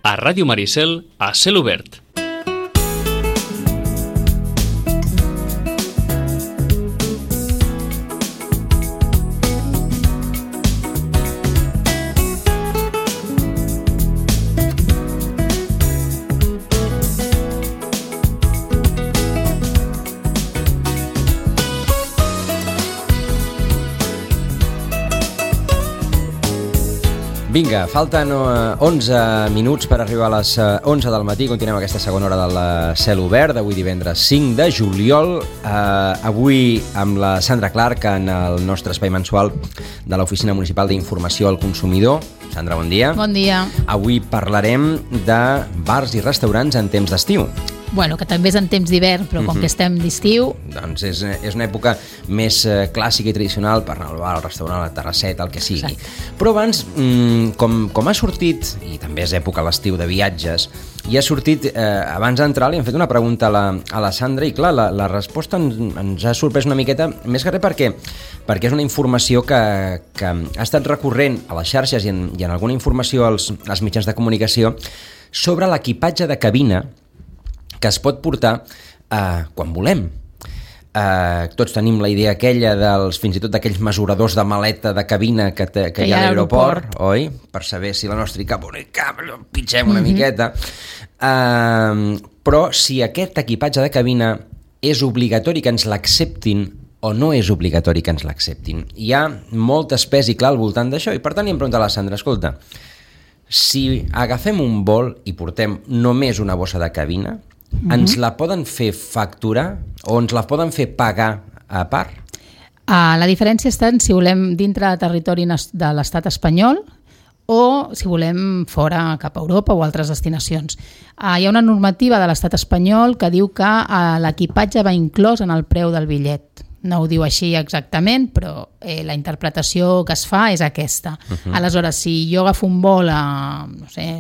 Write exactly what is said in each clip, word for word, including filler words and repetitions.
a Ràdio Maricel, a Cel Obert. Vinga, falten onze minuts per arribar a les onze del matí. Continuem aquesta segona hora del Cel Obert, d'avui divendres cinc de juliol. Eh, avui amb la Sandra Clark en el nostre espai mensual de l'Oficina Municipal d'Informació al Consumidor. Sandra, bon dia. Bon dia. Avui parlarem de bars i restaurants en temps d'estiu. Bueno, que també és en temps d'hivern, però com uh-huh. que estem d'estiu... Doncs és, és una època més eh, clàssica i tradicional per anar al bar, al restaurant, a la terrasseta, el que sigui. Exacte. Però abans, mmm, com, com ha sortit, i també és època a l'estiu de viatges, i ha sortit, eh, abans d'entrar, li hem fet una pregunta a la, a la Sandra, i clar, la, la resposta ens, ens ha sorprès una miqueta, més que res perquè, perquè és una informació que, que ha estat recurrent a les xarxes i en, i en alguna informació als, als mitjans de comunicació sobre l'equipatge de cabina que es pot portar eh, quan volem. Eh, tots tenim la idea aquella dels, fins i tot d'aquells mesuradors de maleta de cabina que, te, que, que hi ha a l'aeroport, oi? Per saber si la nostra hi cap o no hi cap, pitgem una mm-hmm. miqueta. Eh, però si aquest equipatge de cabina és obligatori que ens l'acceptin o no és obligatori que ens l'acceptin. Hi ha molt espès i clar al voltant d'això, i per tant li hem preguntat a la Sandra, escolta, si agafem un vol i portem només una bossa de cabina, mm-hmm. ens la poden fer facturar o ens la poden fer pagar a part? Uh, la diferència està en si volem dintre de territori de l'estat espanyol o si volem fora cap a Europa o altres destinacions. Uh, hi ha una normativa de l'estat espanyol que diu que uh, l'equipatge va inclòs en el preu del bitllet. No ho diu així exactament, però eh, la interpretació que es fa és aquesta. Uh-huh. Aleshores, si jo agafo un vol a, no sé,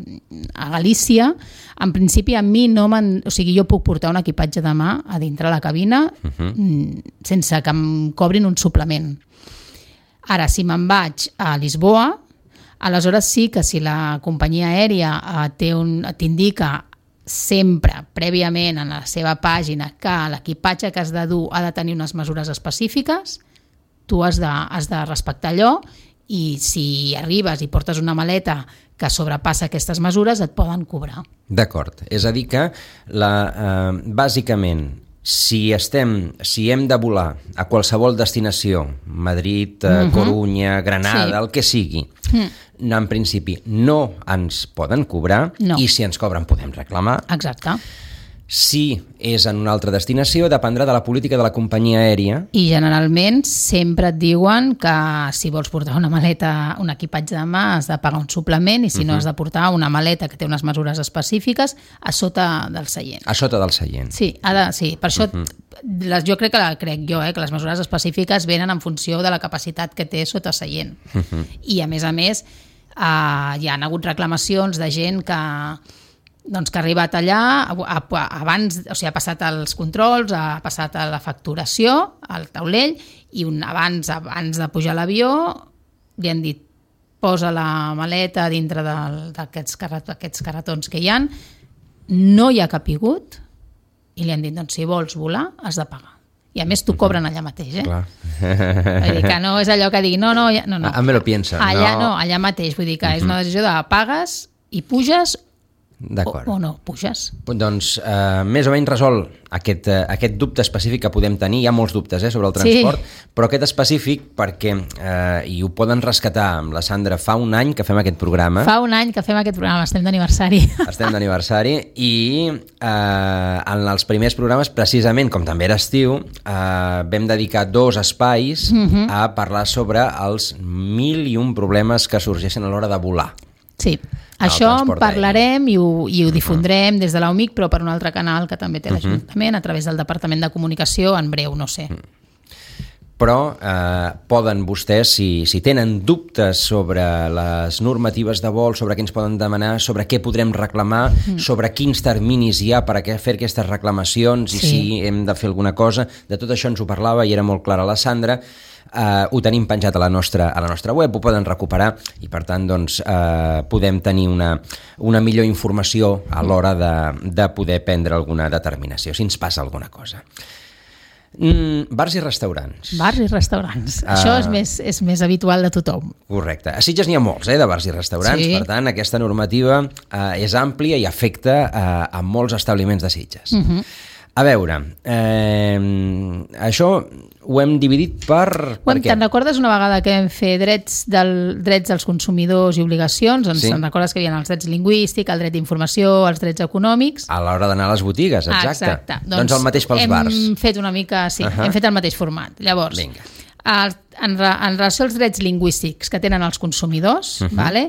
a Galícia, en principi a mi no me'n... O sigui, jo puc portar un equipatge de mà a dintre la cabina uh-huh. sense que em cobrin un suplement. Ara, si me'n vaig a Lisboa, aleshores sí que si la companyia aèria eh, té un, t'indica sempre, prèviament, en la seva pàgina, que l'equipatge que has de dur ha de tenir unes mesures específiques, tu has de, has de respectar allò, i si arribes i portes una maleta que sobrepassa aquestes mesures, et poden cobrar. D'acord. És a dir que, la, eh, bàsicament, si estem, si hem de volar a qualsevol destinació, Madrid, eh, uh-huh. Corunya, Granada, sí. el que sigui, uh-huh. en principi no ens poden cobrar no. i si ens cobren podem reclamar. Exacte. Si és en una altra destinació, dependrà de la política de la companyia aèria. I generalment sempre et diuen que si vols portar una maleta, un equipatge de mà, has de pagar un suplement, i si uh-huh. no has de portar una maleta que té unes mesures específiques a sota del seient. A sota del seient. Sí, ha de, sí. Per això uh-huh. les, jo crec que, la, crec jo, eh, que les mesures específiques venen en funció de la capacitat que té sota seient. Uh-huh. I a més a més eh, hi ha hagut reclamacions de gent que doncs que ha arribat allà, abans, o sigui, ha passat els controls, ha passat a la facturació, al taulell, i un, abans, abans de pujar a l'avió li han dit posa la maleta dintre d'aquests carret, carretons que hi ha, no hi ha capigut, i li han dit, doncs si vols volar has de pagar. I a més t'ho cobren allà mateix, eh? Clar. Vull dir que no és allò que digui, no, no, no, no. Ah, me lo piensa. Allà no, allà mateix, vull dir que és una decisió de pagues i puges D'acord. O, o no puges. Doncs eh, més o menys resol aquest, eh, aquest dubte específic que podem tenir. Hi ha molts dubtes eh, sobre el transport, sí. però aquest específic perquè, eh, i ho poden rescatar amb la Sandra, fa un any que fem aquest programa. Fa un any que fem aquest programa, estem d'aniversari. Estem d'aniversari i eh, en els primers programes, precisament, com també era estiu, eh, vam dedicar dos espais uh-huh. a parlar sobre els mil i un problemes que sorgeixen a l'hora de volar. Sí, això en parlarem i ho, i ho difondrem des de l'A U M I C, però per un altre canal que també té l'Ajuntament, a través del Departament de Comunicació, en breu, no sé. Però eh, poden vostès, si, si tenen dubtes sobre les normatives de vol, sobre què ens poden demanar, sobre què podrem reclamar, mm. sobre quins terminis hi ha per a fer aquestes reclamacions i sí. si hem de fer alguna cosa, de tot això ens ho parlava i era molt clara la Sandra. eh, ho tenim penjat a la nostra, a la nostra web, ho poden recuperar i per tant doncs, eh, podem tenir una, una millor informació a l'hora de, de poder prendre alguna determinació, si ens passa alguna cosa. Mm, bars i restaurants. Bars i restaurants. Uh, Això és més, és més habitual de tothom. Correcte. A Sitges n'hi ha molts, eh, de bars i restaurants, sí. Per tant, aquesta normativa eh, és àmplia i afecta eh, a molts establiments de Sitges. Uh -huh. A veure, eh, això ho hem dividit per... Bueno, per te'n recordes una vegada que vam fer drets, del, drets dels consumidors i obligacions? Doncs sí. Te'n recordes que hi havia els drets lingüístics, el dret d'informació, els drets econòmics? A l'hora d'anar a les botigues, exacte. Exacte. Doncs, doncs el mateix pels hem bars. Hem fet una mica, sí, uh -huh. hem fet el mateix format. Llavors, Vinga. El, en, en relació als drets lingüístics que tenen els consumidors, uh -huh. vale?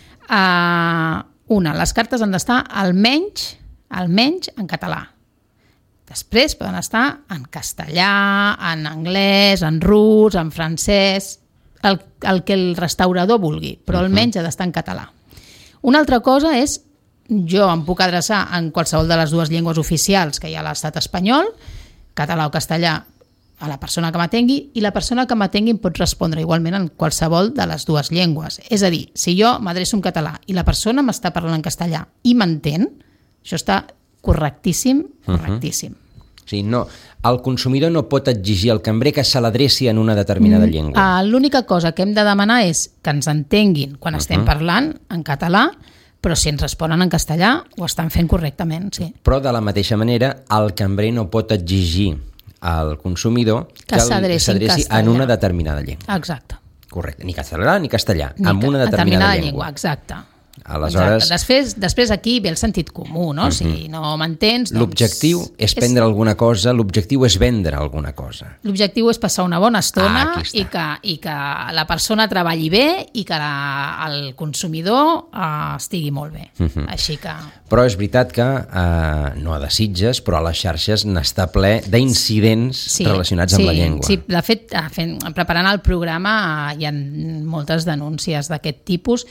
uh, una, les cartes han d'estar almenys, almenys en català. Després poden estar en castellà, en anglès, en rus, en francès, el, el que el restaurador vulgui, però almenys ha d'estar en català. Una altra cosa és, jo em puc adreçar en qualsevol de les dues llengües oficials que hi ha a l'estat espanyol, català o castellà, a la persona que m'atengui, i la persona que m'atengui em pot respondre igualment en qualsevol de les dues llengües. És a dir, si jo m'adreço en català i la persona m'està parlant en castellà i m'entén, això està correctíssim, correctíssim. Uh-huh. O sigui, no, el consumidor no pot exigir al cambrer que se l'adreci en una determinada llengua. Uh, L'única cosa que hem de demanar és que ens entenguin quan uh-huh. estem parlant en català, però si ens responen en castellà ho estan fent correctament, sí. Però de la mateixa manera el cambrer no pot exigir al consumidor que, que s'adreci en una determinada llengua. Exacte. Correcte, ni català ni castellà, ni en una determinada, determinada llengua. llengua. Exacte. Aleshores... Després, després aquí ve el sentit comú, no? Uh-huh. Si no m'entens... Doncs l'objectiu és prendre és... alguna cosa, l'objectiu és vendre alguna cosa. L'objectiu és passar una bona estona ah, i, que, i que la persona treballi bé i que la, el consumidor uh, estigui molt bé. Uh-huh. Així que... Però és veritat que, uh, no a de Sitges, però a les xarxes n'està ple d'incidents sí, relacionats sí, amb la llengua. Sí, de fet, fent, preparant el programa uh, hi ha moltes denúncies d'aquest tipus.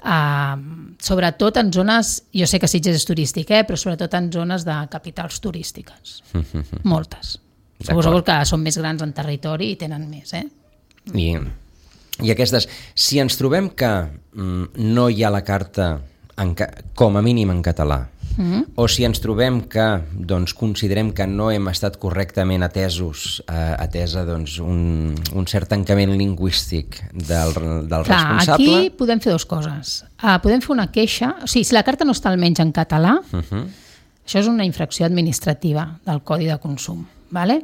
Uh, sobretot en zones, jo sé que Sitges és turístic, eh, però sobretot en zones de capitals turístiques. Moltes. Suposo que són més grans en territori i tenen més. Eh? I, I aquestes, si ens trobem que mm, no hi ha la carta en, com a mínim en català, mm-hmm. o si ens trobem que doncs, considerem que no hem estat correctament atesos, eh, atesa doncs, un, un cert tancament lingüístic del, del Clar, responsable... Aquí podem fer dues coses. Uh, podem fer una queixa, o sigui, si la carta no està almenys en català, uh-huh. això és una infracció administrativa del Codi de Consum, ¿vale?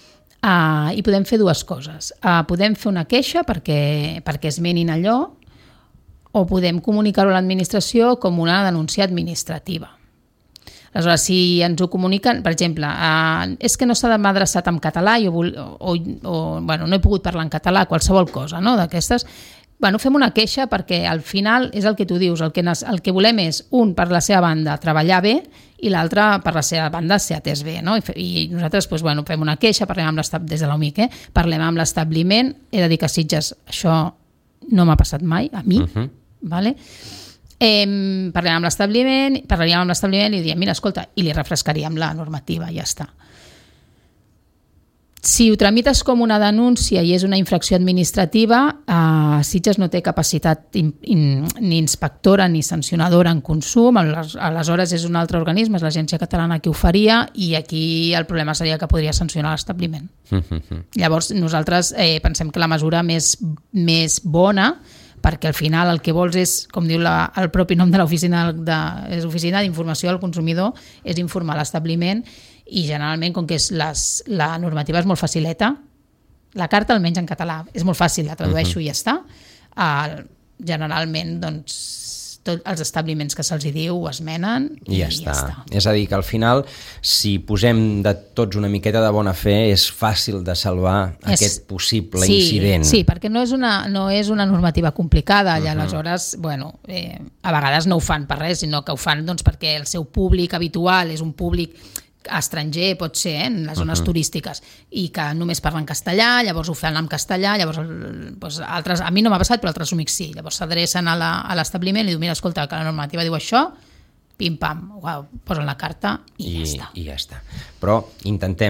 Uh, i podem fer dues coses. Uh, podem fer una queixa perquè, perquè esmenin allò, o podem comunicar-ho a l'administració com una denúncia administrativa. Aleshores, si ens ho comuniquen, per exemple, eh, és que no s'ha d'haver adreçat en català o, o, o bueno, no he pogut parlar en català, qualsevol cosa, no? D'aquestes, bueno, fem una queixa perquè al final és el que tu dius, el que, el que volem és, un, per la seva banda, treballar bé i l'altre, per la seva banda, ser atès bé, no? I, i nosaltres doncs, bueno, fem una queixa, parlem amb l'establiment, des de l'U M I C, eh? Parlem amb l'establiment, he de dir que a Sitges això no m'ha passat mai, a mi, uh-huh. Vale? Eh, parlem amb l'establiment, parlaríem amb l'establiment i diríem, mira, escolta, i li refrescaríem la normativa, ja està. Si ho tramites com una denúncia i és una infracció administrativa, eh, Sitges no té capacitat in, in, ni inspectora ni sancionadora en consum, aleshores és un altre organisme, és l'Agència Catalana qui ho faria, i aquí el problema seria que podria sancionar l'establiment. Llavors nosaltres eh, pensem que la mesura més, més bona, perquè al final el que vols és, com diu la, el propi nom de l'oficina de, és Oficina d'Informació al Consumidor, és informar l'establiment, i generalment, com que és les, la normativa és molt facileta, la carta almenys en català és molt fàcil, la tradueixo uh-huh. i ja està, uh, generalment doncs tots els establiments que se'ls hi diu ho esmenen i, I ja, ja està. està. És a dir, que al final, si posem de tots una miqueta de bona fe, és fàcil de salvar és, aquest possible sí, incident. Sí, perquè no és una, no és una normativa complicada, i uh-huh. aleshores, bueno, eh, a vegades no ho fan per res, sinó que ho fan doncs, perquè el seu públic habitual és un públic estranger, pot ser, eh, en les zones uh-huh. turístiques, i que només parlen castellà, llavors ho fan en castellà, llavors doncs, altres, a mi no m'ha passat, però altres amics sí, llavors s'adrecen a, la, a l'establiment i diu, mira, escolta, que la normativa diu això, pim-pam, uau, posen la carta i, i ja està. I ja està. Però intentem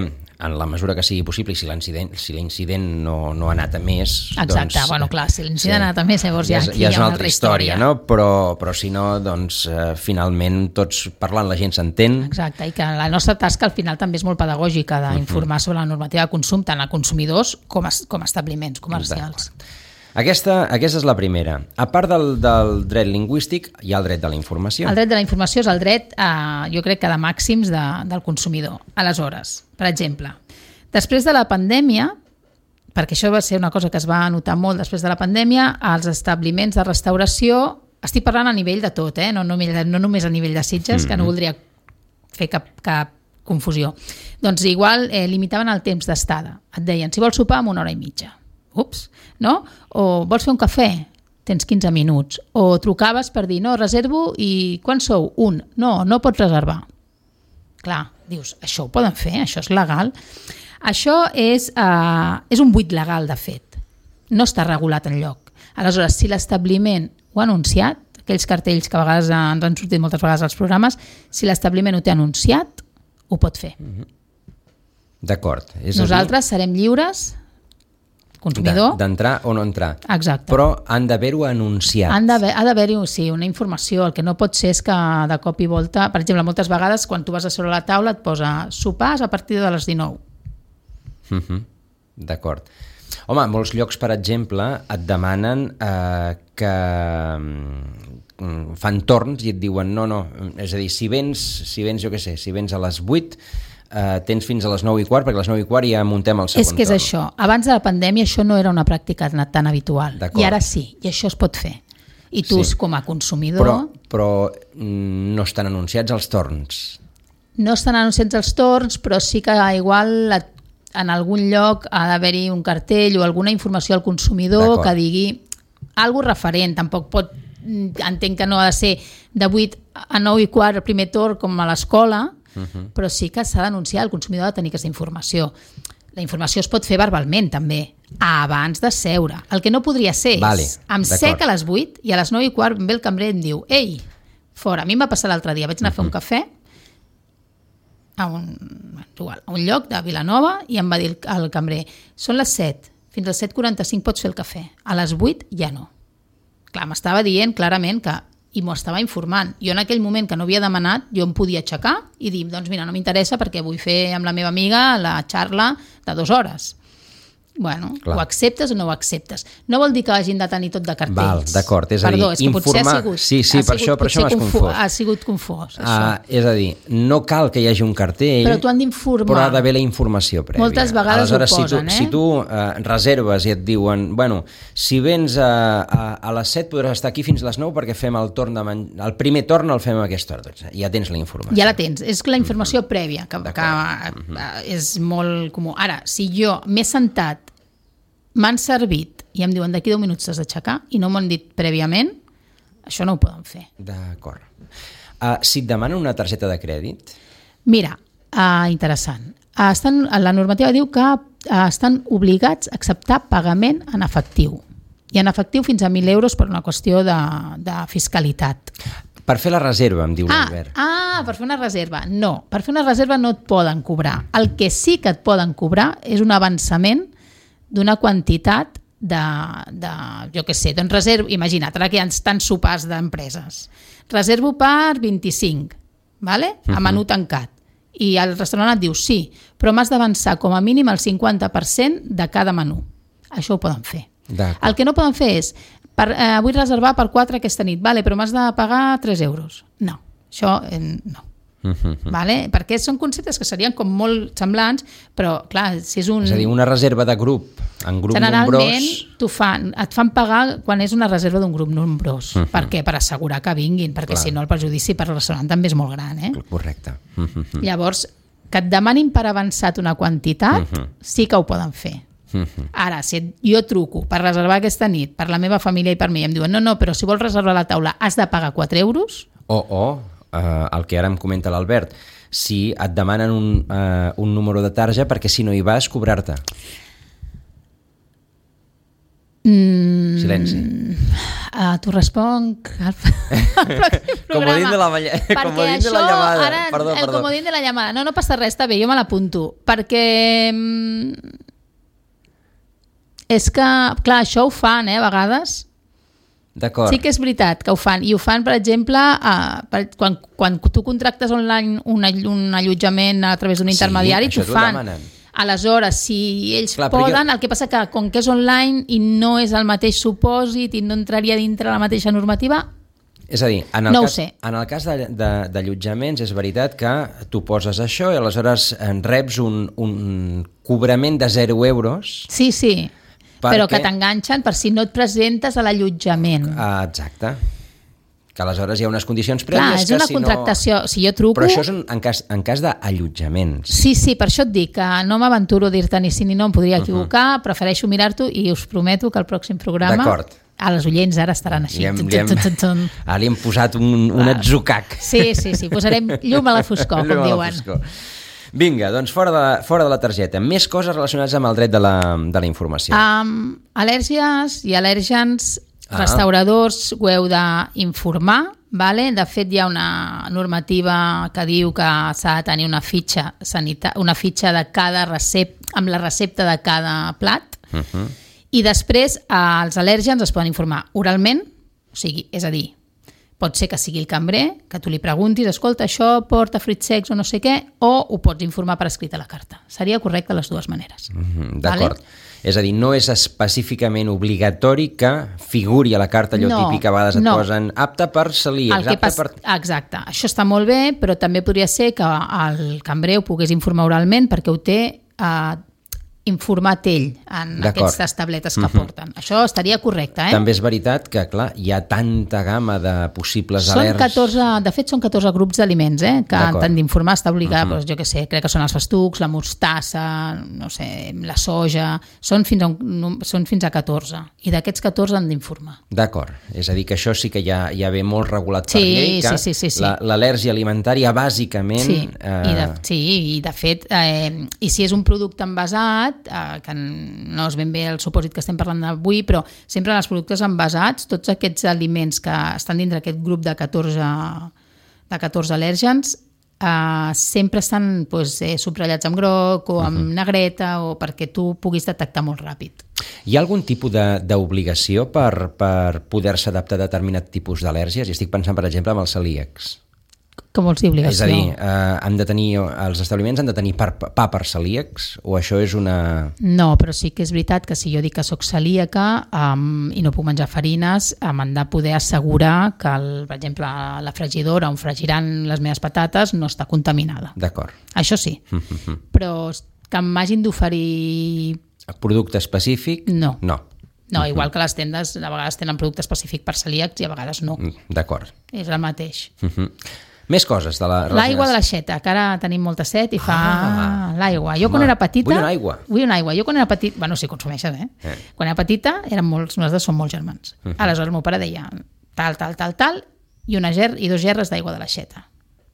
en la mesura que sigui possible, i si l'incident si l'incident no, no ha anat a més... Exacte, doncs, bueno, clar, si l'incident sí, ha anat a més, llavors ja, ja, aquí ja és una altra història, història, no? Però, però si no, doncs, eh, finalment, tots parlant la gent s'entén. Exacte, i que la nostra tasca al final també és molt pedagògica, d'informar uh-huh. sobre la normativa de consum, tant a consumidors com a, com a establiments comercials. Aquesta, aquesta és la primera. A part del, del dret lingüístic, hi ha el dret de la informació. El dret de la informació és el dret, eh, jo crec que de màxims de, del consumidor. Aleshores, per exemple, després de la pandèmia, perquè això va ser una cosa que es va notar molt després de la pandèmia, els establiments de restauració, estic parlant a nivell de tot, eh? no, no, no només a nivell de Sitges, mm-hmm. que no voldria fer cap, cap confusió. Doncs igual eh, limitaven el temps d'estada. Et deien, si vols sopar, amb una hora i mitja. Ups, no? O vols fer un cafè? Tens quinze minuts. O trucaves per dir, no, reservo i quan sou? Un. No, no pots reservar. Clar, dius, això ho poden fer, això és legal. Això és, eh, és un buit legal, de fet. No està regulat enlloc. Aleshores, si l'establiment ho ha anunciat, aquells cartells que a vegades ens han sortit moltes vegades als programes, si l'establiment ho té anunciat, ho pot fer. Mm-hmm. D'acord. És Nosaltres dir... serem lliures... consumidor. D'entrar o no entrar. Exacte. Però han d'haver-ho anunciat. Han d'haver, ha d'haver-hi, sí, una informació. El que no pot ser és que de cop i volta, per exemple, moltes vegades quan tu vas a sobre la taula et posa sopars a partir de les dinou. Mm-hmm. D'acord. Home, molts llocs, per exemple, et demanen eh, que mm, fan torns i et diuen no, no, és a dir, si vens, si vens jo què sé, si vens a les vuit, Uh, tens fins a les nou i quart, perquè a les nou i quart ja muntem el segon torn. És que és torn. Això. Abans de la pandèmia això no era una pràctica tan habitual. I ara sí, i això es pot fer. I tu, sí. com a consumidor... Però, però mm, no estan anunciats els torns. No estan anunciats els torns, però sí que igual en algun lloc ha d'haver-hi un cartell o alguna informació al consumidor que digui alguna referent. Tampoc pot... Entenc que no ha de ser de vuit a nou i quart el primer torn com a l'escola, Uh-huh. però sí que s'ha d'anunciar, el consumidor ha de tenir aquesta informació. La informació es pot fer verbalment també, abans de seure. El que no podria ser vale, és em sec a les vuit i a les nou i quart ve el cambrer i em diu ei, fora, a mi em va passar l'altre dia, vaig anar uh-huh. a fer un cafè a un, igual, a un lloc de Vilanova i em va dir el cambrer, són les set, fins a les set quaranta-cinc pots fer el cafè, a les vuit ja no. Clar, m'estava dient clarament que i m'ho estava informant. Jo en aquell moment que no havia demanat, jo em podia aixecar i dir, doncs mira, no m'interessa perquè vull fer amb la meva amiga la xarla de dues hores. Bueno, clar. Ho acceptes o no ho acceptes. No vol dir que hagin de tenir tot de cartells. Val, d'acord, és Perdó, a dir, és que informar... Ha sigut, sí, sí, per sigut, això, per això m'has confu... confós. Ha sigut confós, això. Uh, és a dir, no cal que hi hagi un cartell, però tu han d'informar. Però ha d'haver la informació prèvia. Moltes vegades aleshores, ho posen, si tu, eh? Si tu uh, reserves i et diuen, bueno, si vens a, a, a les set podràs estar aquí fins a les nou perquè fem el torn de men... el primer torn el fem a aquesta hora. Doncs ja tens la informació. Ja la tens, és la informació mm-hmm. prèvia, que, que mm-hmm. és molt comú. Ara, si jo m'he sentat m'han servit i em diuen d'aquí deu minuts t'has d'aixecar i no m'ho han dit prèviament, això no ho poden fer. D'acord. Uh, si et demanen una targeta de crèdit? Mira, uh, interessant. Uh, estan, la normativa diu que uh, estan obligats a acceptar pagament en efectiu. I en efectiu fins a mil euros per una qüestió de, de fiscalitat. Per fer la reserva, em diu ah, l'Albert. Ah, per fer una reserva. No, per fer una reserva no et poden cobrar. El que sí que et poden cobrar és un avançament d'una quantitat de, de jo què sé, doncs reservo, imagina't, ara que hi ha tants sopars d'empreses, reservo per vint-i-cinc, vale? A menú tancat, i el restaurant et diu sí, però m'has d'avançar com a mínim el cinquanta per cent de cada menú. Això ho poden fer. El que no poden fer és, per, eh, vull reservar per quatre aquesta nit, vale, però m'has de pagar tres euros. No, això eh, no. Uh-huh. Vale? Perquè són conceptes que serien com molt semblants, però clar, si és un... És a dir, una reserva de grup, en grup generalment nombrós... fan, et fan pagar quan és una reserva d'un grup nombrós. Uh-huh. Per què? Per assegurar que vinguin, perquè clar. Si no el perjudici per al restaurant també és molt gran. Eh? Correcte. Uh-huh. Llavors, que et demanin per avançat una quantitat, uh-huh. sí que ho poden fer. Uh-huh. Ara, si jo truco per reservar aquesta nit per la meva família i per mi, i em diuen no, no, però si vols reservar la taula has de pagar quatre euros... O, oh, o... Oh. Uh, el que ara em comenta l'Albert, si et demanen un, uh, un número de tarja perquè si no hi vas cobrar-te. Mm, Silenci. Uh, T'ho responc al, al pròxim programa. Comodín de la, comodín de la llamada. Ara, perdó, el perdó. comodín de la llamada. No, no passa res, està bé, jo me l'apunto. Perquè mm, és que, clar, això ho fan, eh, a vegades. D'acord. Sí que és veritat que ho fan. I ho fan, per exemple, uh, per, quan, quan tu contractes online un, un allotjament a través d'un intermediari, sí, t'ho fan. Demanen. Aleshores, si ells Clar, poden, jo... el que passa que com que és online i no és el mateix supòsit i no entraria dintre la mateixa normativa, és a dir, en el no cas, ho sé. En el cas d'allotjaments és veritat que tu poses això i aleshores en reps un, un cobrament de zero euros. Sí, sí, perquè... però que t'enganxen per si no et presentes a l'allotjament. Ah, exacte. Que aleshores hi ha unes condicions Clar, prèvies és que una si contractació. no... Si jo truco... Però això és en, en cas, en cas d'allotjaments. Sí, sí, per això et dic que no m'aventuro a dir-te ni sí ni no, em podria equivocar, uh -huh. prefereixo mirar-t'ho i us prometo que el pròxim programa... D'acord. A les oients ara estaran així. Li hem, li hem, ara li hem posat un, un atzucac. Sí, sí, sí, posarem llum a la foscor, com diuen. Foscor. Vinga, doncs fora de, fora de la targeta. Més coses relacionades amb el dret de la, de la informació. Um, al·lèrgies i al·lèrgens, ah. restauradors, ho heu d'informar, vale? De fet, hi ha una normativa que diu que s'ha de tenir una fitxa, sanita, una fitxa de cada recepta, amb la recepta de cada plat, uh -huh. I després els al·lèrgens es poden informar oralment, o sigui, és a dir, pot ser que sigui el cambrer, que tu li preguntis, escolta, això porta fruits secs o no sé què, o ho pots informar per escrit a la carta. Seria correcte de les dues maneres. Mm-hmm, d'acord. Vale? És a dir, no és específicament obligatori que figuri a la carta allò no, típic que a vegades et no. posen apte per celíacs, apte pas... per... Exacte, això està molt bé, però també podria ser que el cambrer ho pogués informar oralment perquè ho té eh, informat ell en aquestes tabletes que uh-huh. porten. Això estaria correcte, eh? També és veritat que, clar, hi ha tanta gamma de possibles són al·lèrgs... catorze, de fet, són catorze grups d'aliments, eh? Que t'han d'informar, està obligat, uh-huh. doncs, jo què sé, crec que són els festucs, la mostassa, no sé, la soja... Són fins a, un, són fins a catorze. I d'aquests catorze han d'informar. D'acord. És a dir, que això sí que ja, ja ve molt regulat sí, per llei, que sí, sí, sí, sí. l'al·lèrgia alimentària, bàsicament... Sí, eh... I, de, sí i de fet, eh, i si és un producte envasat, Eh, que no és ben bé el supòsit que estem parlant avui, però sempre en els productes envasats, tots aquests aliments que estan dintre d'aquest grup de catorze, de catorze al·lèrgens eh, sempre estan pues, eh, subratllats amb groc o amb uh-huh. negreta o perquè tu puguis detectar molt ràpid. Hi ha algun tipus d'obligació per, per poder-se adaptar a determinat tipus d'al·lèrgies? I estic pensant, per exemple, en els celíacs. Com vols dir obligació? És a dir, eh, han de tenir, els establiments han de tenir pa, pa per celíacs o això és una... No, però sí que és veritat que si jo dic que sóc celíaca um, i no puc menjar farines, m'han de poder assegurar que, el, per exemple, la fregidora on fregiran les meves patates no està contaminada. D'acord. Això sí, però que m'hagin d'oferir... Producte específic? No. No. No, igual que les tendes a vegades tenen producte específic per celíacs i a vegades no. D'acord. És el mateix. Uh-huh. Més coses de la... L'aigua de l'aixeta, que ara tenim molta set i fa ah, l'aigua. Jo quan home, era petita... Vull una aigua. Vull una aigua. Jo quan era petita... Bueno, si consumeixes, eh? eh. Quan era petita, érem molts, nosaltres som molts germans. Uh-huh. Aleshores, el meu pare deia tal, tal, tal, tal, i, una ger i dos gerres d'aigua de l'aixeta.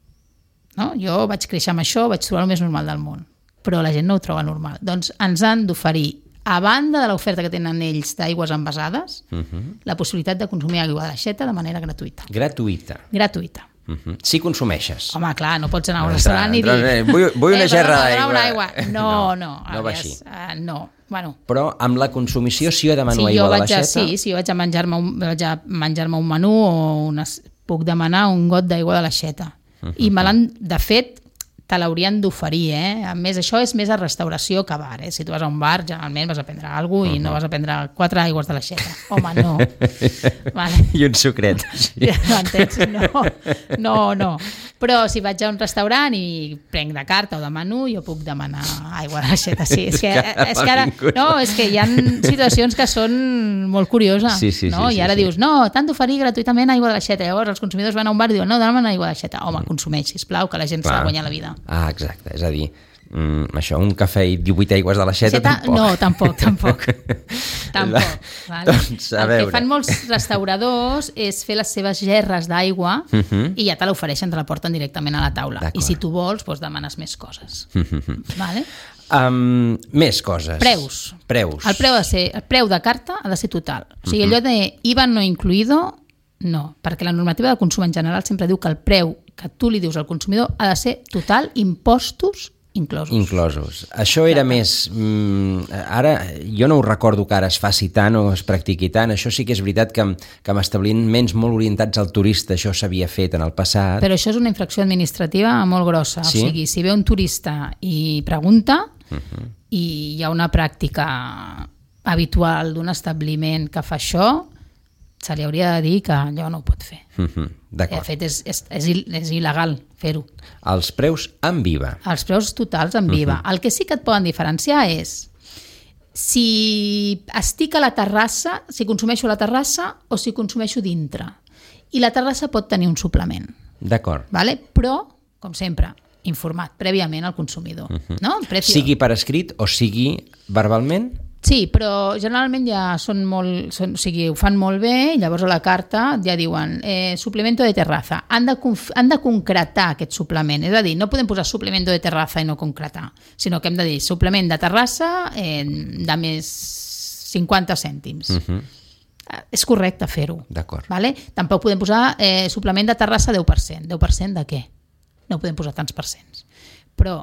No? Jo vaig créixer amb això, vaig trobar el més normal del món. Però la gent no ho troba normal. Doncs ens han d'oferir, a banda de l'oferta que tenen ells d'aigües envasades, uh-huh. la possibilitat de consumir aigua de l'aixeta de manera gratuïta. Gratuïta. Gratuïta. Uh-huh. Si consumeixes. Home, clar, no pots anar a un restaurant i dir... Eh, vull, vull una eh, gerra d'aigua. d'aigua. No, no. No, no va així. Uh, no, bueno. Però amb la consumició, si jo demano si aigua jo de l'aixeta... l'aixeta... Sí, si jo vaig a menjar-me un, vaig a menjar-me un menú o unes, puc demanar un got d'aigua de l'aixeta. Uh-huh. I me l'han, de fet, te l'haurien d'oferir, eh? A més, això és més a restauració que a bar, eh? Si tu vas a un bar, generalment vas a prendre alguna cosa uh-huh. i no vas a prendre quatre aigües de l'aixeta. Home, no. Vale. I un sucret. Sí. M'entens? No, no, no. Però si vaig a un restaurant i prenc de carta o de menú, jo puc demanar aigua de l'aixeta. Sí, és que, és que ara... No, és que hi ha situacions que són molt curioses, sí, sí, no? Sí, I ara sí, dius, no, t'han d'oferir gratuïtament aigua de l'aixeta. Llavors els consumidors van a un bar i diuen, no, demanen aigua de l'aixeta. Home, consumeix, sisplau, que la gent s'ha de guanyar la vida. Ah, exacte, és a dir, mm, això, un cafè i divuit aigües de l'aixeta, tampoc. No, tampoc, tampoc. tampoc. Vale? Doncs, a el veure. que fan molts restauradors és fer les seves gerres d'aigua uh-huh. i ja te l'ofereixen, te la porten directament a la taula. I si tu vols, doncs demanes més coses. Uh-huh. Vale? Um, més coses. Preus. Preus. El preu, de ser, el preu de carta ha de ser total. O sigui, allò de I V A no incluïdo, no, perquè la normativa de consum en general sempre diu que el preu que tu li dius al consumidor ha de ser total, impostos inclosos. Inclosos. Això era més... Mm, ara, jo no ho recordo que ara es faci tant o es practiqui tant. Això sí que és veritat que, que amb establiments molt orientats al turista això s'havia fet en el passat. Però això és una infracció administrativa molt grossa. Sí? O sigui, si ve un turista i pregunta Uh-huh. i hi ha una pràctica habitual d'un establiment que fa això, se li hauria de dir que allò no ho pot fer. Uh-huh. De D'acord. fet, és, és, és, il, és il·legal fer-ho. Els preus amb I V A. Els preus totals amb I V A. Uh-huh. El que sí que et poden diferenciar és si estic a la terrassa, si consumeixo a la terrassa o si consumeixo dintre. I la terrassa pot tenir un suplement. D'acord. Vale? Però, com sempre, informat prèviament al consumidor. Uh-huh. No? Precio. Sigui per escrit o sigui verbalment? Sí, però generalment ja són molt, són, o sigui, ho fan molt bé i llavors a la carta ja diuen eh, suplemento de terraza. Han de, conf, han de concretar aquest suplement. És a dir, no podem posar suplemento de terraza i no concretar, sinó que hem de dir suplement de terrassa eh, de més cinquanta cèntims. Uh-huh. És correcte fer-ho. D'acord. Vale? Tampoc podem posar eh, suplement de terrassa deu per cent. deu per cent de què? No podem posar tants percents. Però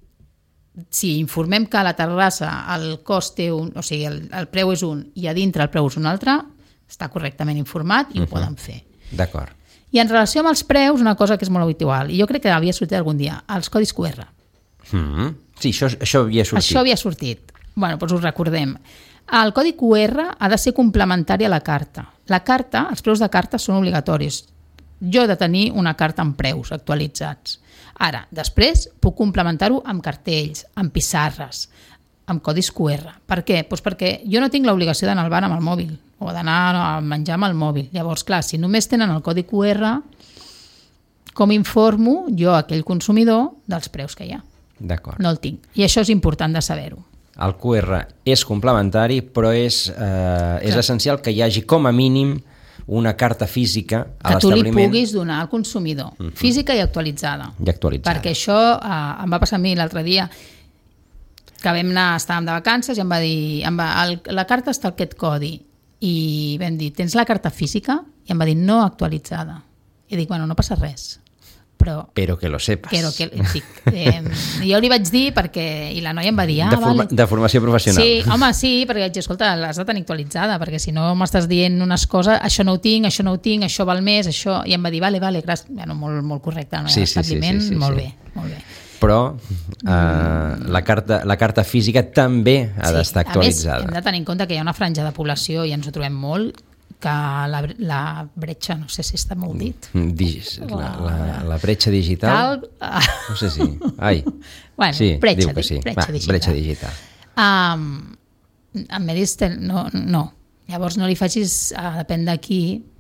si informem que a la terrassa el cost té un, o sigui, el, el preu és un i a dintre el preu és un altre, està correctament informat i uh-huh. ho poden fer. D'acord. I en relació amb els preus, una cosa que és molt habitual, i jo crec que havia sortit algun dia, els codis Q R. Mm-hmm. Sí, això, això havia sortit. Això havia sortit. Bueno, doncs us recordem. El codi Q R ha de ser complementari a la carta. La carta, els preus de carta són obligatoris. Jo he de tenir una carta amb preus actualitzats. Ara, després puc complementar-ho amb cartells, amb pissarres, amb codis Q R. Per què? Pues perquè jo no tinc l'obligació d'anar al bar amb el mòbil o d'anar a menjar amb el mòbil. Llavors, clar, si només tenen el codi Q R, com informo jo a aquell consumidor dels preus que hi ha? D'acord. No el tinc. I això és important de saber-ho. El Q R és complementari, però és, eh, és essencial que hi hagi com a mínim una carta física a que tu li l'establiment. puguis donar al consumidor, uh-huh. física i actualitzada. I actualitzada. Perquè això eh, em va passar a mi l'altre dia, que vam anar, estàvem de vacances i em va dir, em va, el, la carta està aquest codi, i vam dir, tens la carta física? I em va dir, no actualitzada. I dic, bueno, no passa res. Però, però que lo sepas. Però que, sí, eh, jo li vaig dir perquè, i la noia em va dir ah, de, forma, vale. de formació professional. Sí, home, sí, perquè vaig dir, escolta, l'has de tenir actualitzada, perquè si no m'estàs dient unes coses, això no ho tinc, això no ho tinc, això val més, això... I em va dir, vale, vale, gràcies. Bueno, molt, molt correcte, no? Sí, sí, L'establiment, sí, sí, sí, molt sí. bé, molt bé. Però eh, la, carta, la carta física també ha sí, d'estar actualitzada. A més, hem de tenir en compte que hi ha una franja de població, i ens ho trobem molt, que la, la bretxa, no sé si està molt dit. Digis, la, la, la bretxa digital? Tal, no sé si... Ai. Bueno, sí, bretxa, diu que sí. bretxa Va, digital. Bretxa digital. Um, en medis, no, no. Llavors no li facis, uh, depèn d'aquí,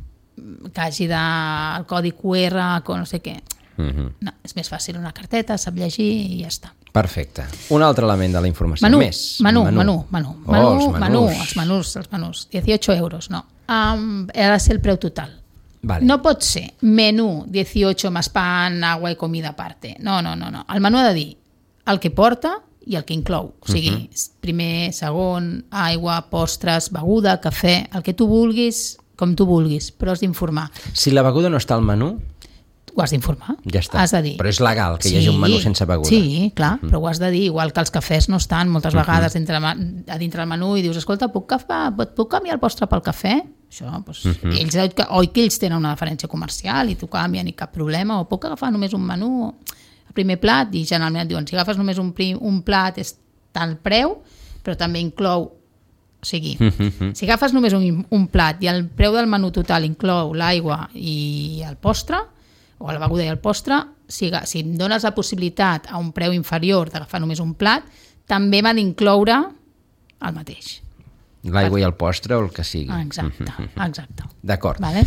que hagi de, el codi Q R, no sé què. Uh-huh. No, és més fàcil una carteta, sap llegir i ja està. Perfecte. Un altre element de la informació. Menú, Més. menú, menú, menú. Oh, menú, els menús. menú, els menús, els menús. dieciocho euros, no. Um, ha de ser el preu total. Vale. No pot ser menú dieciocho más pan, agua i comida aparte. No, no, no, no. El menú ha de dir el que porta i el que inclou. O sigui, uh-huh. primer, segon, aigua, postres, beguda, cafè, el que tu vulguis, com tu vulguis, però has d'informar. Si la beguda no està al menú, ho has d'informar. ja està. Has de dir. Però és legal que hi hagi un menú sense beguda. Sí, clar, uh-huh. però ho has de dir, igual que els cafès no estan moltes vegades uh-huh. dintre, a dintre el menú i dius, escolta, puc, cafè, puc canviar el postre pel cafè? Això, doncs, uh-huh. ells, oi que ells tenen una diferència comercial i t'ho canvien i cap problema, o puc agafar només un menú, el primer plat, i generalment et diuen, si agafes només un, prim, un plat és tal preu, però també inclou, o sigui, uh-huh. si agafes només un, un plat i el preu del menú total inclou l'aigua i el postre, o la beguda i el postre, si, si em dones la possibilitat a un preu inferior d'agafar només un plat, també m'ha d'incloure el mateix. L'aigua i el postre o el que sigui. Exacte, exacte. D'acord. Vale?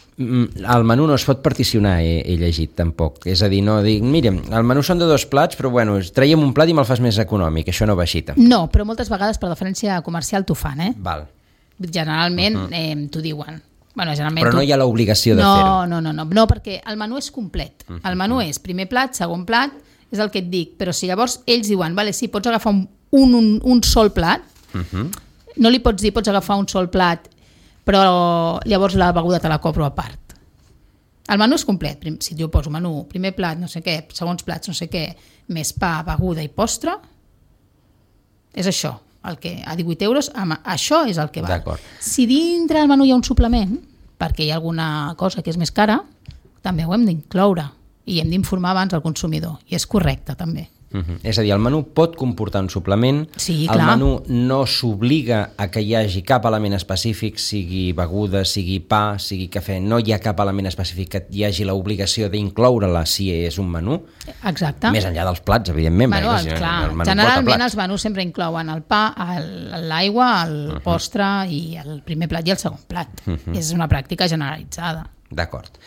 El menú no es pot particionar, he, he llegit, tampoc. És a dir, no dic, mira, el menú són de dos plats, però bueno, traiem un plat i me'l fas més econòmic. Això no va així, tampoc. No, però moltes vegades per diferència comercial t'ho fan, eh? Val. Generalment uh-huh. eh, t'ho diuen. Bueno, generalment però no tu... hi ha l'obligació de no, fer-ho. No, no, no, no, perquè el menú és complet. Uh-huh. El menú és primer plat, segon plat és el que et dic, però si llavors ells diuen, vale, sí, pots agafar un, un, un, un sol plat, uh-huh. no li pots dir pots agafar un sol plat, però llavors la beguda te la cobro a part. El menú és complet, si jo poso menú, primer plat, no sé què, segons plats, no sé què, més pa, beguda i postre, és això. El que a divuit euros, això és el que val. Si dintre del menú hi ha un suplement, perquè hi ha alguna cosa que és més cara, també ho hem d'incloure i hem d'informar abans al consumidor, i és correcte també. Uh-huh. És a dir, el menú pot comportar un suplement, sí, el clar. menú no s'obliga a que hi hagi cap element específic, sigui beguda, sigui pa, sigui cafè, no hi ha cap element específic que hi hagi l'obligació d'incloure-la si és un menú. Exacte. Més enllà dels plats, evidentment. Bueno, perquè, el, clar, el menú generalment els menús sempre inclouen el pa, el, l'aigua, el uh-huh. postre i el primer plat i el segon plat. Uh-huh. És una pràctica generalitzada. D'acord.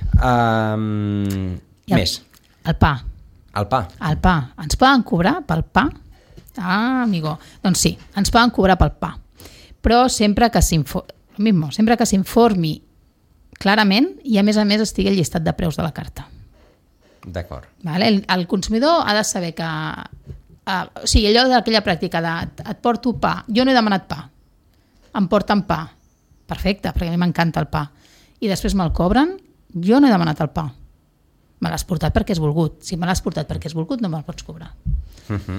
Um, el, més. El pa. El pa. El pa. Ens poden cobrar pel pa? Ah, amigo. Doncs sí, ens poden cobrar pel pa. Però sempre que s'informi, sempre que s'informi clarament i a més a més estigui el llistat de preus de la carta. D'acord. Vale? El, el consumidor ha de saber que... Uh, o sigui, allò d'aquella pràctica de et porto pa, jo no he demanat pa, em porten pa. Perfecte, perquè a mi m'encanta el pa. I després me'l cobren, jo no he demanat el pa. Me l'has portat perquè has volgut. Si me l'has portat perquè has volgut, no me'l pots cobrar. Uh-huh.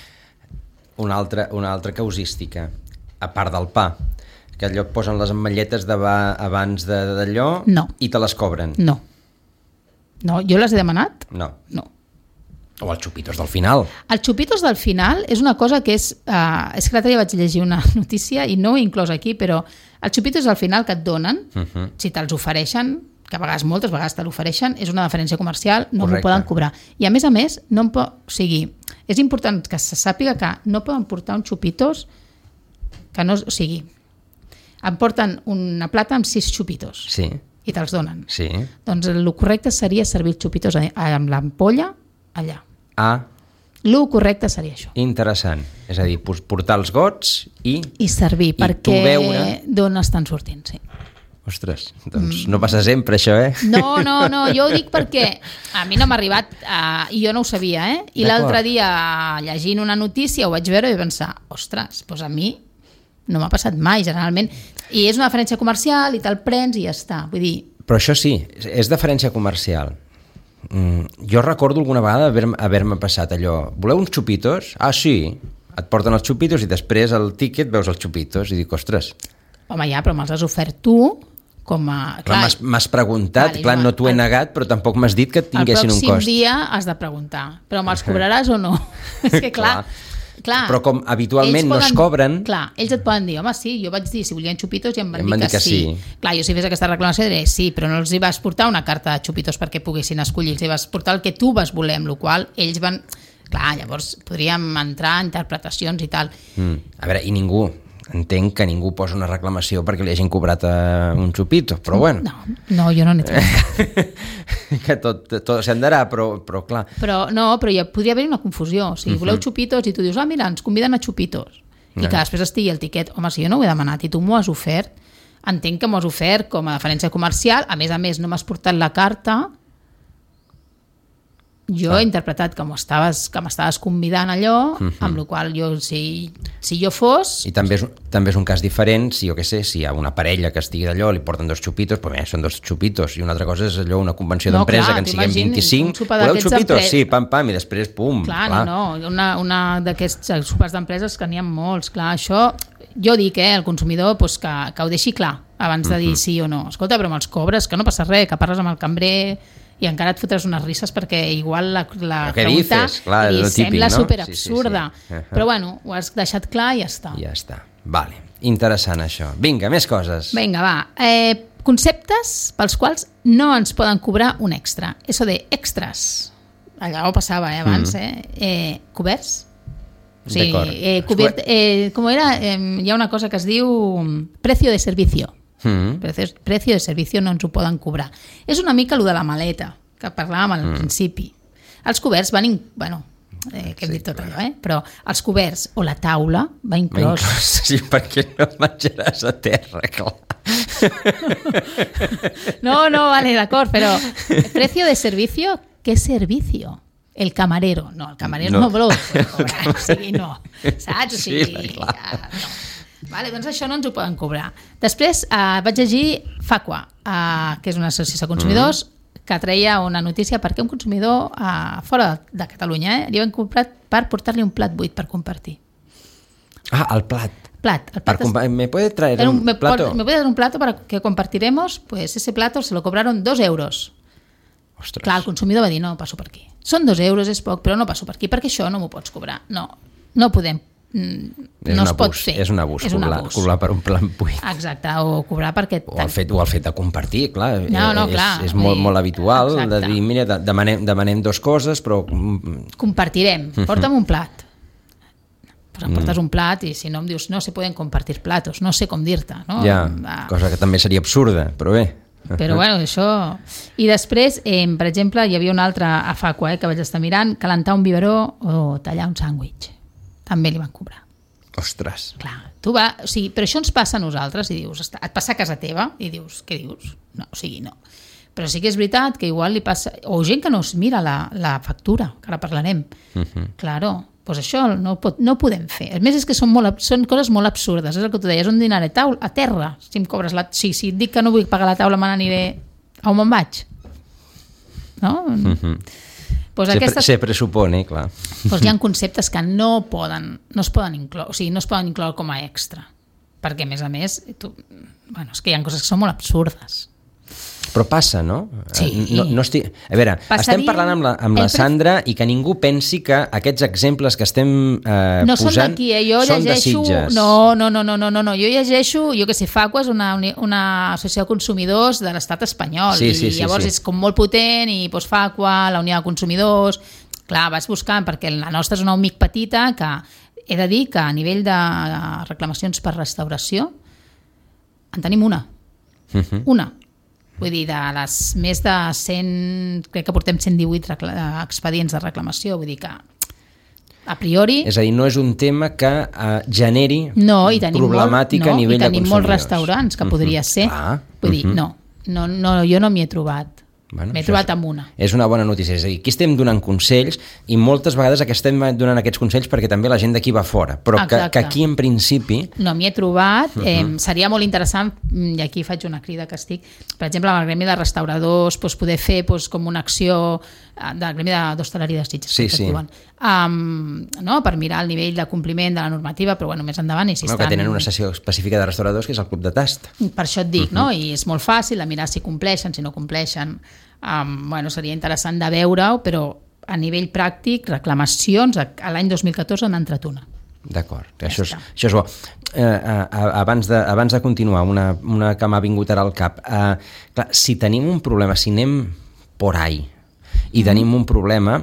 Una altra, una altra causística, a part del pa, que allò et posen les ametlletes abans d'allò no. i te les cobren. No. No, jo les he demanat? No. No. O els xupitos del final. Els xupitos del final és una cosa que és... Uh, és que l'altre dia vaig llegir una notícia i no ho he inclòs aquí, però els xupitos al final que et donen, uh-huh. si te'ls ofereixen, que a vegades moltes vegades te l'ofereixen, és una deferència comercial, no m'ho poden cobrar. I a més a més, no em po... o sigui, és important que se sàpiga que no poden portar uns xupitos que no... O sigui, em porten una plata amb sis xupitos sí. i te'ls donen. Sí. Doncs el correcte seria servir els xupitos amb l'ampolla allà. Ah. El correcte seria això. Interessant. És a dir, portar els gots i... I servir, i perquè veure... d'on estan sortint, sí. Ostres, doncs no passa sempre això, eh? No, no, no, jo ho dic perquè a mi no m'ha arribat, uh, i jo no ho sabia, eh? I l'altre dia, llegint una notícia, ho vaig veure i vaig pensar, ostres, doncs a mi no m'ha passat mai, generalment. I és una deferència comercial i te'l prens i ja està. Vull dir... Però això sí, és deferència comercial. Mm, jo recordo alguna vegada haver-me haver-me passat allò, voleu uns xupitos? Ah, sí, et porten els xupitos i després al tíquet veus els xupitos i dic, ostres... Home, ja, però me'ls has ofert tu... Com a, clar, clar, m'has preguntat, vale, clar, no t'ho he negat, però tampoc m'has dit que tinguessin un cost. El pròxim dia has de preguntar, però me'ls cobraràs o no? És que clar, clar, clar, però com habitualment poden, no es cobren... Clar, ells et poden dir, home, sí, jo vaig dir si volien xupitos i em van, em van dir que, que sí. sí. Clar, jo si fes aquesta reclamació diré sí, però no els hi vas portar una carta de xupitos perquè poguessin escollir, els hi vas portar el que tu vas voler, amb la qual ells van... Clar, llavors podríem entrar a interpretacions i tal. Mm. A veure, i ningú... Entenc que ningú posa una reclamació perquè li hagin cobrat uh, un xupito, però bueno. No, no jo no n'he trobat. Que tot, tot s'andarà, però, però clar. Però no, però ja podria haver una confusió. O sigui, voleu xupitos i tu dius, ah, mira, ens conviden a xupitos. I no. Que després estigui el tiquet, home, si jo no ho he demanat i tu m'ho has ofert, entenc que m'ho has ofert com a deferència comercial, a més a més no m'has portat la carta, jo ah. he interpretat que m'estaves que m'estaves convidant allò, uh-huh. amb la qual jo, si, si jo fos... I també és, també és un cas diferent, si jo què sé, si hi ha una parella que estigui d'allò, li porten dos xupitos, però bé, són dos xupitos, i una altra cosa és allò, una convenció no, d'empresa, clar, que en siguem vint-i-cinc, voleu xupitos? Sí, pam, pam, i després, pum. Clar, clar. no, no, una, una d'aquests sopars d'empreses que n'hi ha molts, clar, això... Jo dic, eh, el consumidor, pues, que, que ho deixi clar, abans de dir uh-huh. sí o no. Escolta, però me'ls cobres, que no passa res, que parles amb el cambrer... i encara et fotràs unes risses perquè igual la, la pregunta dices? Clar, li típic, sembla no? superabsurda. Sí, sí, sí. Uh-huh. Però bueno, ho has deixat clar i ja està. Ja està. Vale. Interessant això. Vinga, més coses. Vinga, va. Eh, conceptes pels quals no ens poden cobrar un extra. Eso de extras. Allà ho passava eh, abans, mm. eh? eh? Coberts? O sigui, eh, cobert, eh, com era? Eh, hi ha una cosa que es diu precio de servicio. Mm. Precio de servicio no ens ho poden cobrar. És una mica el de la maleta que parlàvem al mm. principi. Els coberts van in... bueno, eh, que hem sí, dit tot clar. allò, eh? Però els coberts o la taula va inclòs. Va inclòs, sí, perquè no menjaràs a terra, clar. No, no, vale, d'acord, però precio de servicio, ¿qué servicio? el camarero. No, el camarero no, no vol cobrar, o sigui, no. Saps? O sigui, sí, no. Vale, doncs això no ens ho poden cobrar. Després eh, vaig llegir Facua, eh, que és una associació de consumidors, mm. que treia una notícia perquè un consumidor eh, fora de Catalunya eh, li van comprat per portar-li un plat buit per compartir. Ah, el plat. Plat. El plat es... ¿Me puede traer un, un me plato? ¿Me puede dar un plato para que compartiremos? Pues ese plato se lo cobraron dos euros. Ostres. Clar, el consumidor va dir, no, passo per aquí. Són dos euros, és poc, però no passo per aquí, perquè això no m'ho pots cobrar. No, no podem. Mm, no es pot fer. És un abús, és un cobrar, abús. Cobrar per un plat buit. Exacte, o cobrar perquè... O el fet, o el fet de compartir, clar. No, no, és, clar. És molt, molt habitual exacte. de dir, mira, demanem, demanem dos coses, però... Compartirem, porta'm un plat. Pues em portes un plat i si no em dius no se poden compartir platos, no sé com dir-te. No? Ja, cosa que també seria absurda, però bé. Però bueno, això... I després, eh, per exemple, hi havia una altra a Facua eh, que vaig estar mirant, calentar un biberó o tallar un sàndwich. També li van cobrar. Ostres. Clar, tu va... O sigui, però això ens passa a nosaltres i dius, et passa a casa teva i dius, què dius? No, o sigui, no. Però sí que és veritat que igual li passa... O gent que no es mira la, la factura, que ara parlarem. Uh -huh. Claro, doncs això no, pot, no podem fer. A més, és que són, molt, són coses molt absurdes. És el que tu deies, un dinar a taula, a terra. Si em cobres la... Sí, si et dic que no vull pagar la taula, me n'aniré a on me'n vaig. No? Uh -huh. Pues se, aquestes... se presupone, clar. Pues hi ha conceptes que no poden, no es poden incloure, o sigui, no es poden incloure com a extra. Perquè, a més a més, tu... bueno, és que hi ha coses que són molt absurdes. Però passa, no? Sí. No, no estic... A veure, Passaria... estem parlant amb la, amb la Sandra i que ningú pensi que aquests exemples que estem eh, no posant són d'aquí, eh? Jo són llegeixo... de Sitges. No, no, no, no, no, no, no. Jo llegeixo, jo que sé, Facua és una, una associació de consumidors de l'estat espanyol sí, sí, i sí, llavors sí. és com molt potent i doncs Facua, la Unió de Consumidors... Clar, vas buscant, perquè la nostra és una U M I C petita que he de dir que a nivell de reclamacions per restauració en tenim una. Uh -huh. Una. Vull dir, de les més de cent... Crec que portem cent divuit expedients de reclamació. Vull dir que, a priori... És a dir, no és un tema que uh, generi no, i tenim problemàtica molt, no, a nivell de consumidors. I tenim molts restaurants que uh -huh. podria ser. Ah, Vull dir, uh -huh. no, no, no, jo no m'hi he trobat. Bueno, M'he trobat amb una. És una bona notícia, és a dir, aquí estem donant consells i moltes vegades que estem donant aquests consells perquè també la gent d'aquí va fora, però que, que aquí en principi... No m'hi he trobat, eh, uh -huh. seria molt interessant, i aquí faig una crida que estic, per exemple, amb el gremi de restauradors, doncs, poder fer doncs, com una acció del gremi d'hostaleria de Sitges, sí, sí. Um, no? Per mirar el nivell de compliment de la normativa, però bueno, més endavant... I si no, estan... que tenen una sessió específica de restauradors que és el Club de Tast. Per això et dic, uh -huh. no? I és molt fàcil de mirar si compleixen, si no compleixen. Um, bueno, seria interessant de veure-ho, però a nivell pràctic, reclamacions, a l'any dos mil catorze n'ha entrat una. D'acord, ja això, és, això és bo. Eh, eh, abans, de, abans de continuar, una, una que m'ha vingut ara al cap. Eh, clar, si tenim un problema, si anem por ahí i mm. tenim un problema,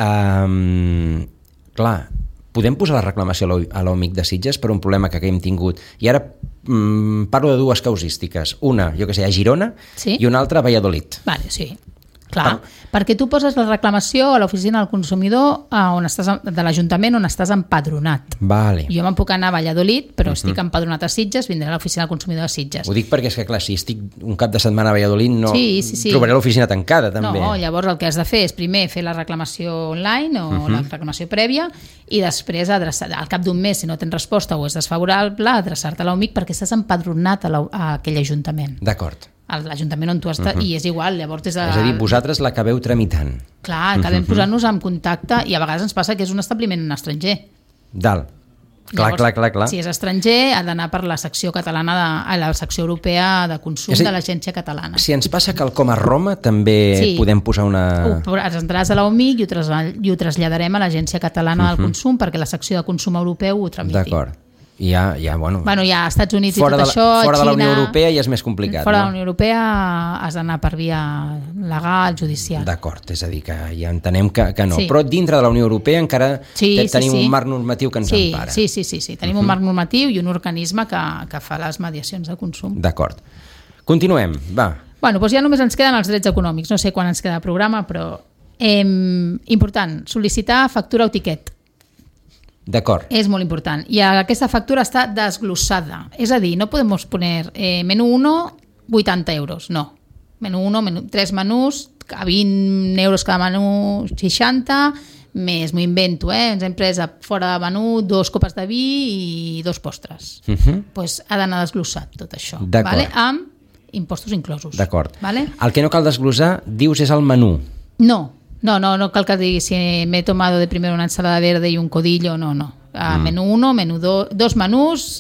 eh, clar, podem posar la reclamació a l'O M I C de Sitges per un problema que hem tingut. I ara mm, parlo de dues causístiques. Una, jo que sé, a Girona, sí? I una altra a Valladolid. Vale, sí. Clar, per... perquè tu poses la reclamació a l'oficina del consumidor on estàs, de l'Ajuntament on estàs empadronat. Vale. Jo me'n puc anar a Valladolid, però uh-huh. estic empadronat a Sitges, vindré a l'oficina del consumidor de Sitges. Ho dic perquè és que, clar, si estic un cap de setmana a Valladolid no sí, sí, sí. trobaré l'oficina tancada, també. No, llavors el que has de fer és primer fer la reclamació online o uh-huh. la reclamació prèvia i després, adreçar, al cap d'un mes, si no tens resposta o és desfavorable, adreçar-te a l'O M I C perquè estàs empadronat a, la, a aquell ajuntament. D'acord. A l'Ajuntament on tu estàs, uh-huh. i és igual, llavors des de... És a dir, vosaltres l'acabeu tramitant. Clar, acabem uh-huh. posant-nos en contacte i a vegades ens passa que és un establiment estranger. Dalt. Clar, llavors, clar, clar, clar. Si és estranger, ha d'anar per la secció catalana, de, a la secció europea de consum dir, de l'Agència Catalana. Si ens passa quelcom a Roma, també sí. podem posar una... Ho entraràs a l'O M I C i ho, tras, i ho traslladarem a l'Agència Catalana uh-huh. del Consum perquè la secció de consum europeu ho tramiti. D'acord. I ja, ja, bueno... Bueno, ja als Estats Units fora i tot de, això, fora Xina... de la Unió Europea ja és més complicat, fora no? de la Unió Europea has d'anar per via legal, judicial. D'acord, és a dir, que ja entenem que, que no. Sí. Però dintre de la Unió Europea encara sí, sí, tenim sí. un marc normatiu que ens sí, empara. Sí, sí, sí, sí. Tenim uh-huh. un marc normatiu i un organisme que, que fa les mediacions de consum. D'acord. Continuem, va. Bueno, doncs ja només ens queden els drets econòmics. No sé quan ens queda el programa, però... Eh, important, sol·licitar factura o tiquet. D'acord. És molt important. I aquesta factura està desglossada. És a dir, no podem poner eh, menú uno, vuitanta euros. No. Menú uno, menú, tres menús, a vint euros cada menú, seixanta, més, m'ho invento, eh? ens hem pres a fora de menú dos copes de vi i dos postres. Uh -huh. Pues ha d'anar desglossat tot això, D'acord. vale? Amb impostos inclosos. D'acord. Vale? El que no cal desglossar, dius, és el menú. No, no, no, no cal que digui si m'he tomado de primero una ensalada verde y un codillo, no, no. Uh, mm. Menú uno, menú do, dos menús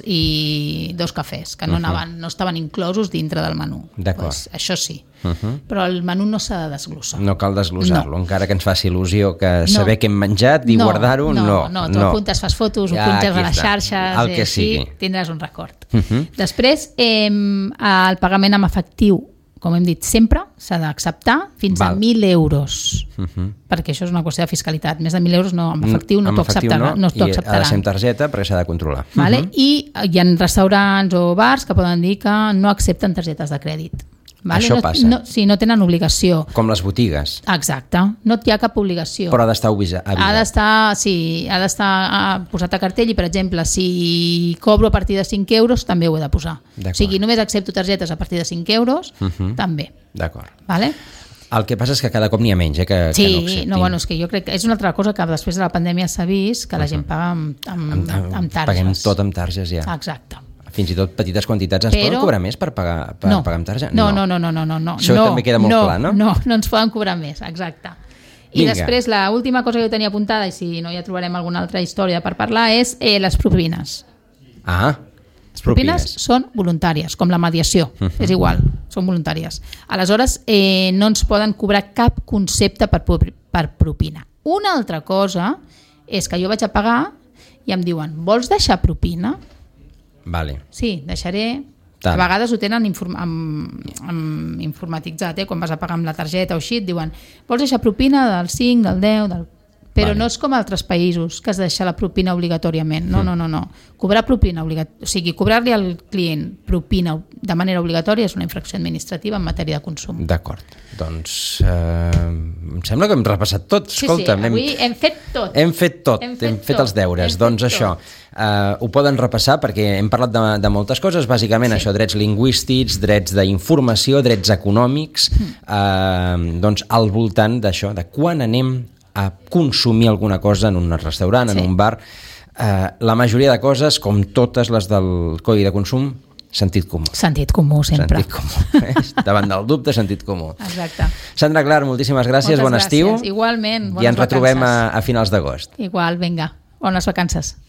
i dos cafès, que no, anaven, no estaven inclosos dintre del menú. D'acord. Pues, això sí. Uh -huh. Però el menú no s'ha de desglossar. No cal desglossar-lo, no. Encara que ens faci il·lusió que No. saber què hem menjat i no, guardar-ho, no. No, no, tu no. apuntes, fas fotos, ho Ja, puntes aquí a les està. xarxes, El que eh, sigui. sí, tindràs un record. Uh -huh. Després, eh, el pagament amb efectiu, com hem dit sempre, s'ha d'acceptar fins Val. a mil euros, Uh -huh. perquè això és una qüestió de fiscalitat. Més de mil euros no, amb efectiu no Amb t'ho efectiu acceptaran. No, no I ha de acceptaran. ser amb targeta perquè s'ha de controlar. Vale? Uh -huh. I hi ha restaurants o bars que poden dir que no accepten targetes de crèdit. Vale? Això no, passa. No, sí, no tenen obligació. Com les botigues. Exacte, no hi ha cap obligació. Però ha d'estar avisa- avisat. Ha d'estar, sí, ha d'estar ah, posat a cartell i, per exemple, si cobro a partir de cinc euros, també ho he de posar. D'acord. O sigui, només accepto targetes a partir de cinc euros, Uh -huh. també. D'acord. Vale? El que passa és que cada cop n'hi ha menys, eh, que, Sí, que no acceptin. no, bueno, és que jo crec que és una altra cosa que després de la pandèmia s'ha vist, que la gent paga amb, amb, Amb, amb, amb targes. paguem tot amb targes ja. Exacte. Fins i tot petites quantitats. Ens Però- poden cobrar més per pagar, per no. pagar amb targeta? No, no, no, no, no, no, no. Això no, també queda molt no, clar, no? No, no ens poden cobrar més, exacte. I Vinga. després, l'última cosa que jo tenia apuntada, i si no ja trobarem alguna altra història per parlar, és eh, les propines. Ah, Les propines són voluntàries, com la mediació, uh -huh. és igual, són voluntàries. Aleshores, eh, no ens poden cobrar cap concepte per, pro- per propina. Una altra cosa és que jo vaig a pagar i em diuen, vols deixar propina? Vale. Sí, deixaré. Tant. A vegades ho tenen inform amb, amb informatitzat, eh? Quan vas a pagar amb la targeta o així, et diuen, vols deixar propina del cinc, del deu, del... Però Vale. no és com altres països, que has de deixar la propina obligatòriament. No, no, no, no. Cobrar propina obligatòria, o sigui, cobrar-li al client propina de manera obligatòria és una infracció administrativa en matèria de consum. D'acord. Doncs eh, em sembla que hem repassat tot. Sí, Escolta, sí, avui hem fet tot. Hem fet tot, hem Hem fet, fet hem fet tot, els deures. hem Doncs fet això, tot. eh, ho poden repassar perquè hem parlat de, de moltes coses, bàsicament Sí. això, drets lingüístics, drets d'informació, drets econòmics, eh, doncs al voltant d'això, de quan anem a consumir alguna cosa en un restaurant, Sí. en un bar. Eh, la majoria de coses, com totes les del Codi de Consum, sentit comú. Sentit comú, sempre. Sentit comú. Eh? Davant del dubte, sentit comú. Exacte. Sandra Clar, moltíssimes gràcies, Moltes bon gràcies. estiu. Igualment, bones I ens retrobem vacances. a, a finals d'agost. Igual, vinga. Bones vacances.